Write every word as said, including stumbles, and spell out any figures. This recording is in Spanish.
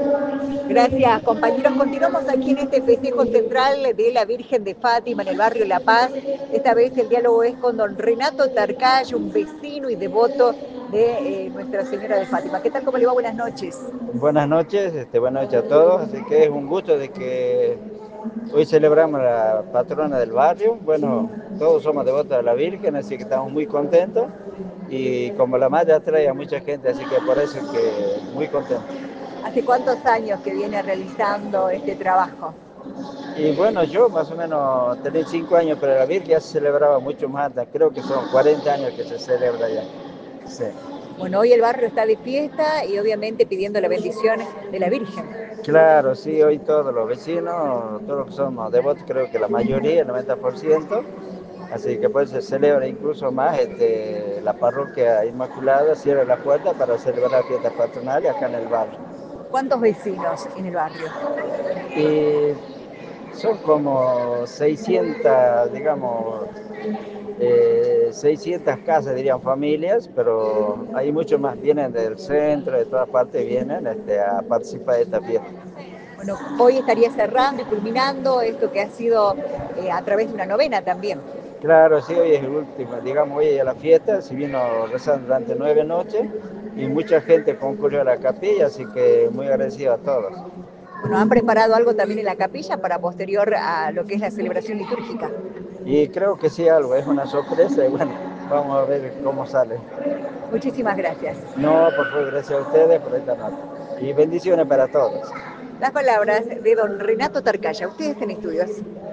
Gracias, compañeros. Continuamos aquí en este festejo central de la Virgen de Fátima en el barrio La Paz. Esta vez el diálogo es con don Renato Tarcaya, un vecino y devoto de eh, Nuestra Señora de Fátima. ¿Qué tal? ¿Cómo le va? Buenas noches. Buenas noches, este, buenas noches a todos. Así que es un gusto de que hoy celebramos la patrona del barrio. Bueno, todos somos devotos de la Virgen, así que estamos muy contentos. Y como la madre atrae a mucha gente, así que por eso es que muy contento. ¿Hace cuántos años que viene realizando este trabajo? Y bueno, yo más o menos tenía cinco años, pero la Virgen ya se celebraba mucho más, creo que son cuarenta años que se celebra ya. Sí. Bueno, hoy el barrio está de fiesta y obviamente pidiendo la bendición de la Virgen. Claro, sí, hoy todos los vecinos, todos los que somos devotos, creo que la mayoría, el noventa por ciento, así que pues se celebra incluso más, este, la parroquia Inmaculada cierra la puerta para celebrar fiestas patronales acá en el barrio. ¿Cuántos vecinos en el barrio? Y son como seiscientas, digamos, eh, seiscientas casas, dirían familias, pero hay muchos más, vienen del centro, de todas partes vienen este, a participar de esta fiesta. Bueno, hoy estaría cerrando y culminando esto que ha sido eh, a través de una novena también. Claro, sí, hoy es el último, digamos, hoy es la fiesta, se vino rezando durante nueve noches y mucha gente concurrió a la capilla, así que muy agradecido a todos. Bueno, han preparado algo también en la capilla para posterior a lo que es la celebración litúrgica. Y creo que sí, algo, es una sorpresa y bueno, vamos a ver cómo sale. Muchísimas gracias. No, por favor, gracias a ustedes por esta nota. Y bendiciones para todos. Las palabras de don Renato Tarcaya. Ustedes en estudios.